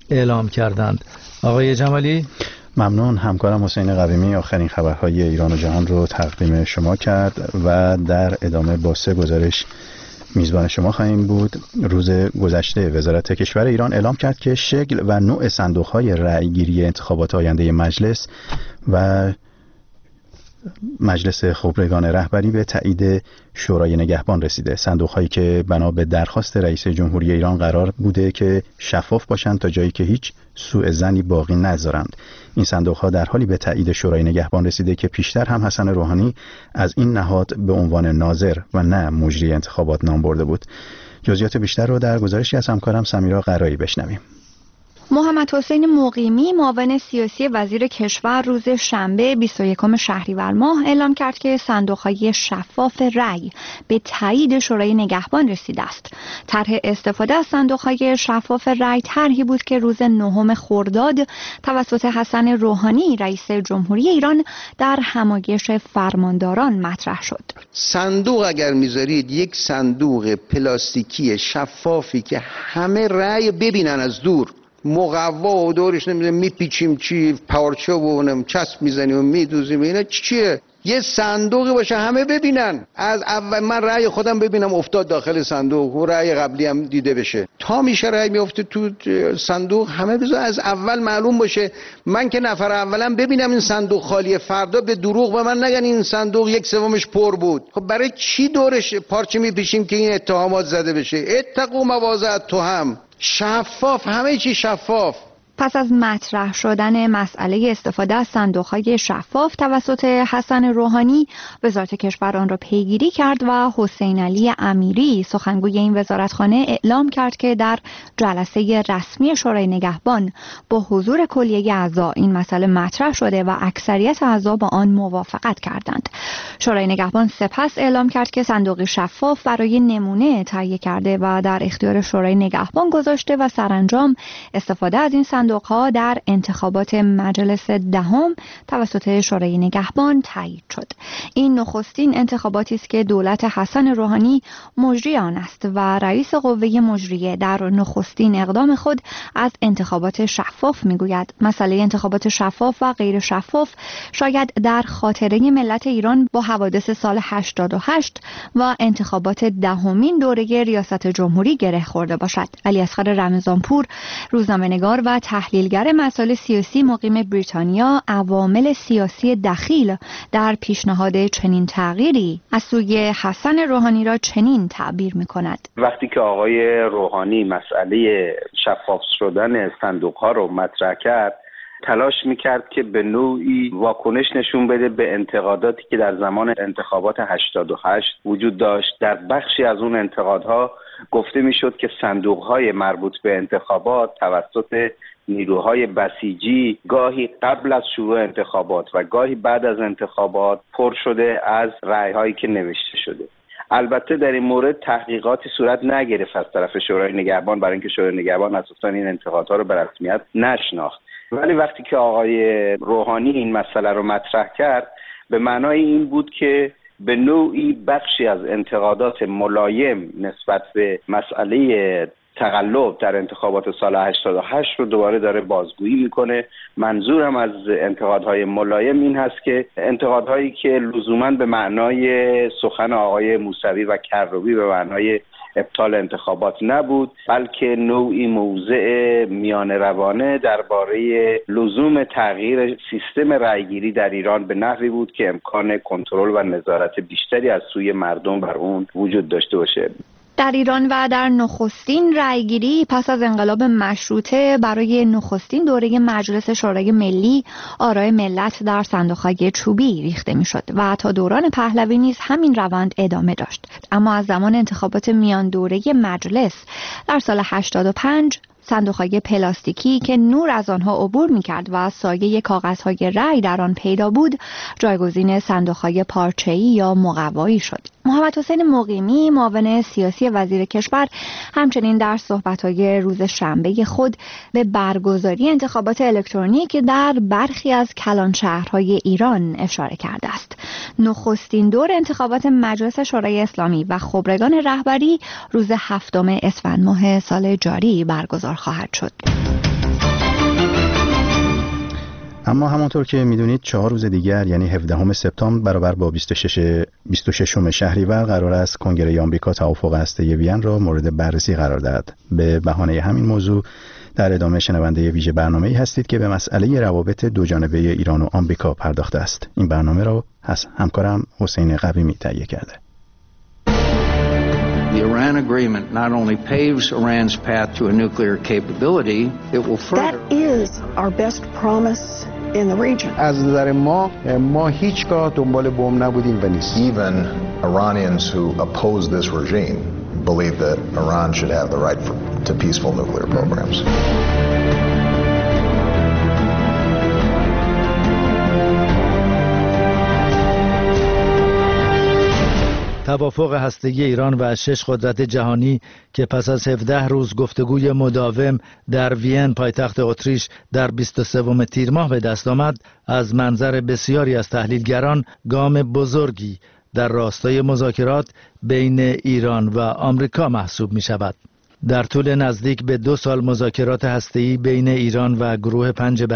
اعلام کردند. آقای جمالی، ممنون. همکارم حسین قویمی آخرین خبرهای ایران و جهان رو تقدیم شما کرد و در ادامه با 3 گزارش میزبان شما خواهیم بود. روز گذشته وزارت کشور ایران اعلام کرد که شکل و نوع صندوق‌های رأی‌گیری انتخابات آینده مجلس و مجلس خبرگان رهبری به تایید شورای نگهبان رسیده. صندوق‌هایی که بنا به درخواست رئیس جمهوری ایران قرار بوده که شفاف باشند تا جایی که هیچ سوء ظنی باقی نذارند. این صندوق‌ها در حالی به تایید شورای نگهبان رسیده که پیشتر هم حسن روحانی از این نهاد به عنوان ناظر و نه مجری انتخابات نام برده بود. جزئیات بیشتر رو در گزارشی از همکارم سمیرا قرایی بشنویم. محمد حسین مقیمی معاون سیاسی وزیر کشور روز شنبه 21 شهریور ماه اعلام کرد که صندوق‌های شفاف رأی به تایید شورای نگهبان رسیده است. طرح استفاده از صندوق‌های شفاف رأی طرحی بود که روز 9 خرداد توسط حسن روحانی رئیس جمهوری ایران در همایش فرمانداران مطرح شد. صندوق اگر میذارید یک صندوق پلاستیکی شفافی که همه رأی ببینن از دور، مقوا و دورش نمیدونم میپیچیم چی پارچه و اونم چسب میزنیم و میدوزیم، اینا چیه؟ یه صندوقی باشه همه ببینن، از اول من رأی خودم ببینم افتاد داخل صندوق و رأی قبلی هم دیده بشه، تا میشه رأی میفته تو صندوق همه بذار از اول معلوم باشه. من که نفر اولم ببینم این صندوق خالیه، فردا به دروغ به من نگن این صندوق 1/3 پر بود. خب برای چی دورش پارچه میپیچیم که این اتهامات زده بشه؟ اتقوا مواضع التهم. شفاف، همه چی شفاف. پس از مطرح شدن مسئله استفاده از صندوق‌های شفاف توسط حسن روحانی، وزارت کشور آن را پیگیری کرد و حسین علی امیری سخنگوی این وزارتخانه اعلام کرد که در جلسه رسمی شورای نگهبان با حضور کلیه اعضا این مسئله مطرح شده و اکثریت اعضا با آن موافقت کردند. شورای نگهبان سپس اعلام کرد که صندوق شفاف برای نمونه تهیه کرده و در اختیار شورای نگهبان گذاشته و سرانجام استفاده از این صندوق‌ها در انتخابات مجلس دهم توسط شورای نگهبان تایید شد. این نخستین انتخاباتی است که دولت حسن روحانی مجری آن است و رئیس قوه مجریه در نخستین اقدام خود از انتخابات شفاف میگوید. مسئله انتخابات شفاف و غیر شفاف شاید در خاطره ملت ایران با حوادث سال 88 و انتخابات دهمین دوره ریاست جمهوری گره خورده باشد. علیاصغر رمضانپور، روزنامه‌نگار و تحلیلگر مسائل سیاسی مقیم بریتانیا، عوامل سیاسی دخیل در پیشنهاد چنین تغییری از سوی حسن روحانی را چنین تعبیر می‌کند. وقتی که آقای روحانی مسئله شفاف شدن صندوق‌ها رو مطرح کرد، تلاش میکرد که به نوعی واکنش نشون بده به انتقاداتی که در زمان انتخابات 88 وجود داشت. در بخشی از اون انتقادها گفته میشد که صندوق‌های مربوط به انتخابات توسط نیروهای بسیجی گاهی قبل از شروع انتخابات و گاهی بعد از انتخابات پر شده از رأی‌هایی که نوشته شده. البته در این مورد تحقیقاتی صورت نگرفت از طرف شورای نگهبان، برای اینکه شورای نگهبان اساساً این انتقادها رو به رسمیت نشناخت. ولی وقتی که آقای روحانی این مسئله رو مطرح کرد، به معنای این بود که به نوعی بخشی از انتقادات ملایم نسبت به مسئله تقلب در انتخابات سال 88 رو دوباره داره بازگویی میکنه. منظورم از انتقادهای ملایم این هست که انتقادهایی که لزوماً به معنای سخن آقای موسوی و کروبی به معنای ابطال انتخابات نبود، بلکه نوعی موضع میان روانه درباره لزوم تغییر سیستم رأیگیری در ایران به نحوی بود که امکان کنترل و نظارت بیشتری از سوی مردم بر اون وجود داشته باشه. در ایران و در نخستین رأیگیری پس از انقلاب مشروطه برای نخستین دوره مجلس شورای ملی آرای ملت در صندوق‌های چوبی ریخته می‌شد و تا دوران پهلوی نیز همین روند ادامه داشت. اما از زمان انتخابات میان دوره مجلس در سال 85 صندوق‌های پلاستیکی که نور از آنها عبور می‌کرد و سایه کاغذهای رأی در آن پیدا بود، جایگزین صندوق‌های پارچه‌ای یا مقوایی شد. محمد حسین مقیمی معاون سیاسی وزیر کشور همچنین در صحبت‌های روز شنبه خود به برگزاری انتخابات الکترونیک در برخی از کلانشهرهای ایران اشاره کرده است. نخستین دور انتخابات مجلس شورای اسلامی و خبرگان رهبری روز 7 اسفند ماه سال جاری برگزار خواهد شد. اما همونطور که میدونید 4 روز دیگر یعنی 17 سپتامبر برابر با 26 شهریور قرار است کنگره آمریکا توافق هسته وین را مورد بررسی قرار دهد. به بهانه همین موضوع در ادامه شنونده ویژه برنامه‌ای هستید که به مسئله روابط دو جانبه ایران و آمریکا پرداخته است. این برنامه را همکارم حسین قویمی تهیه کرده. The Iran agreement not only paves Iran's path to a nuclear capability, it will further. That is our best promise in the region. از نظر ما هیچگاه دنبال بمب نبودیم و نیست. Even Iranians who oppose this regime believe that Iran should have the right to peaceful nuclear programs. توافق هسته‌ای ایران و 6 قدرت جهانی که پس از 17 روز گفتگوی مداوم در وین پایتخت اتریش در 23 تیر ماه به دست آمد، از منظر بسیاری از تحلیلگران گام بزرگی در راستای مذاکرات بین ایران و آمریکا محسوب می شود. در طول نزدیک به 2 سال مذاکرات هسته‌ای بین ایران و گروه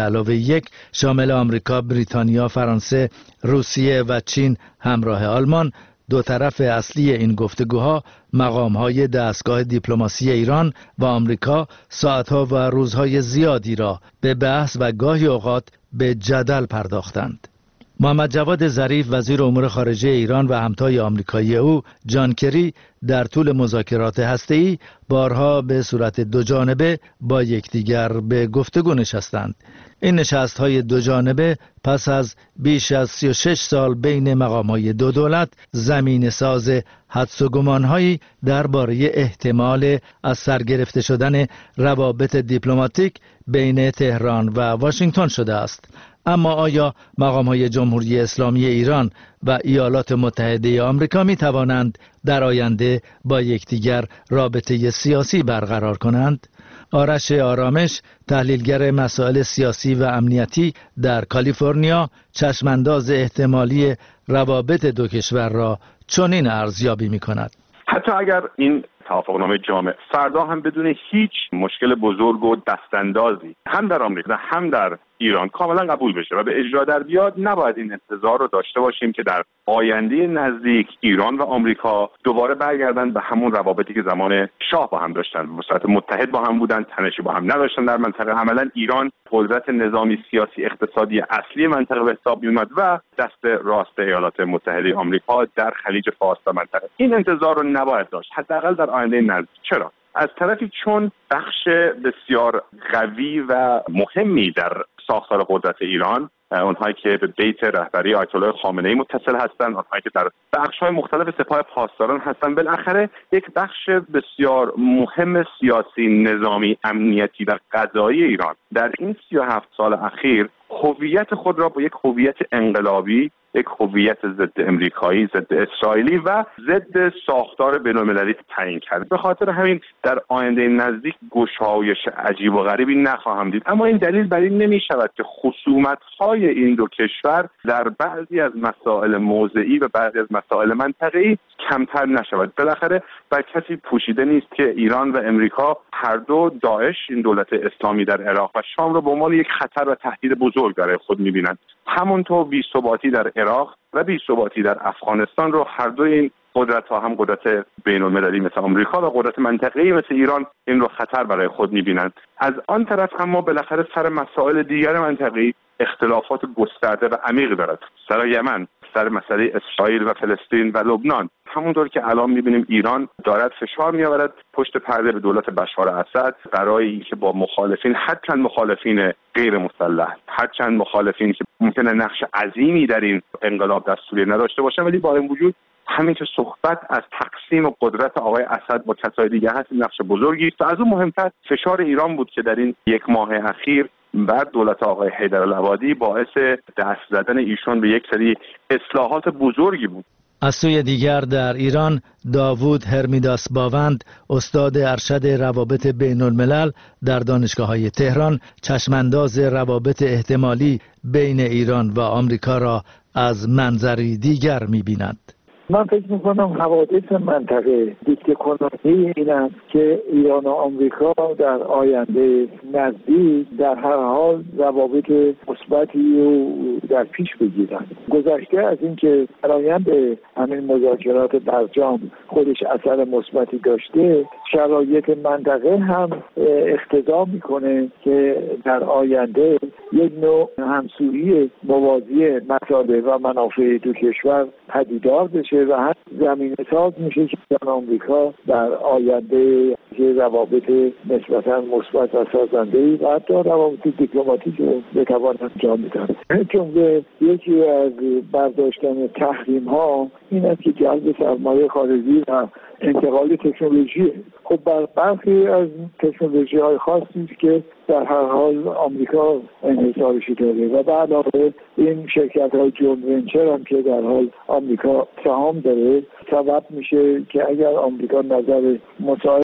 5+1 شامل آمریکا، بریتانیا، فرانسه، روسیه و چین همراه آلمان، دو طرف اصلی این گفتگوها مقام‌های دستگاه دیپلماسی ایران و آمریکا ساعت‌ها و روزهای زیادی را به بحث و گاهی اوقات به جدل پرداختند. محمد جواد ظریف وزیر امور خارجه ایران و همتای آمریکایی او جان کری در طول مذاکرات هسته‌ای بارها به صورت دو جانبه با یکدیگر به گفتگو نشستند. این نشست‌های دو جانبه پس از بیش از 36 سال بین مقام‌های دو دولت زمین ساز حدس و گمان‌هایی درباره احتمال از سر گرفته شدن روابط دیپلماتیک بین تهران و واشنگتن شده است. اما آیا مقام‌های جمهوری اسلامی ایران و ایالات متحده آمریکا می توانند در آینده با یکدیگر رابطه سیاسی برقرار کنند؟ آرش آرامش، تحلیلگر مسائل سیاسی و امنیتی در کالیفرنیا، چشمانداز احتمالی روابط دو کشور را چنین ارزیابی می‌کند. حتی اگر این توافقنامه جامع فردا هم بدون هیچ مشکل بزرگ و دستاندازی هم در آمریکا هم در ایران کاملا قبول بشه و به اجرا در بیاد، نباید این انتظار رو داشته باشیم که در آینده نزدیک ایران و آمریکا دوباره برگردن به همون روابطی که زمان شاه با هم داشتن، به صورت متحد با هم بودن، تنشی با هم نداشتن در منطقه. عملا ایران قدرت نظامی، سیاسی، اقتصادی اصلی منطقه به حساب میومد و دست راست ایالات متحده آمریکا در خلیج فارس و منطقه. این انتظار رو نباید داشت، حداقل در آینده نزدیک. چرا؟ از طرفی چون بخش بسیار قوی و مهمی در ساختار قدرت ایران، اونهایی که به بیت رهبری آیت الله خامنه‌ای متصل هستند، اونهایی که در بخش‌های مختلف سپاه پاسداران هستند، بالاخره یک بخش بسیار مهم سیاسی، نظامی، امنیتی و قضایی ایران در این 37 سال اخیر هویت خود را با یک هویت انقلابی، یک هویت ضد امریکایی، ضد اسرائیلی و ضد ساختار بین‌المللی تعیین کرد. به خاطر همین در آینده نزدیک گشایش عجیب و غریبی نخواهم دید. اما این دلیل بر این نمی‌شود که خصومت‌های این دو کشور در بعضی از مسائل موضعی و بعضی از مسائل منطقه‌ای کمتر نشود. بالاخره بر کسی پوشیده نیست که ایران و امریکا هر دو داعش، این دولت اسلامی در عراق و شام را به عنوان یک خطر و تهدید بزرگ برای خود می‌بینند. همونطور بی‌ثباتی در عراق و بی‌ثباتی در افغانستان رو هر دو این قدرت‌ها، هم قدرت بین‌المللی مثل آمریکا و قدرت منطقه‌ای مثل ایران، این رو خطر برای خود می‌بینند. از آن طرف اما بالاخره سر مسائل دیگر منطقه‌ای اختلافات گسترده و عمیق دارد. سر یمن، سر مسئله اسرائیل و فلسطین و لبنان. همونطور که الان می‌بینیم ایران دارد فشار می‌آورد پشت پرده به دولت بشار اسد برای اینکه با مخالفین، هرچند مخالفین غیر مسلح، هرچند مخالفین که ممکنه نقش عظیمی در این انقلاب دستوری نداشته باشن، ولی با این وجود همین که صحبت از تقسیم قدرت آقای اسد با کسای دیگه هست، نقش بزرگی است. و از اون مهمتر فشار ایران بود که در این یک ماه اخیر بر دولت آقای حیدرالعبادی باعث دست زدن ایشون به یک سری اصلاحات بزرگی بود. از سوی دیگر در ایران داوود هرمیداس باوند، استاد ارشد روابط بین الملل در دانشگاه‌های تهران، چشمانداز روابط احتمالی بین ایران و آمریکا را از منظری دیگر می‌بیند. من فکر میکنم حوادث منطقه دیکته کننده این است که ایران و آمریکا در آینده نزدیک در هر حال روابط مثبتی رو در پیش بگیرن. گذشته از اینکه فرآیند همین مذاکرات برجام خودش اثر مثبتی داشته، شرایط منطقه هم اقتضا میکنه که در آینده یک نوع همسویی موازی مصالح و منافع دو کشور پدیدار بشه و هم زمینه ساز میشه که در آمریکا در آینده روابط نسبتاً مثبت و سازنده‌ای و حتی روابط دیپلماتیک رو بتوان انجام بدن. چون یکی از برداشتن تحریم ها این است که جلب سرمایه خارجی و انتقال تکنولوژی. خب برخی از تکنولوژی های خاصی که در هر حال آمریکا انحصارش داره و به علاوه این شرکت های جوینت ونچر هم که در حال آمریکا سهام داره سبب میشه که اگر آمریکا نظر مساعد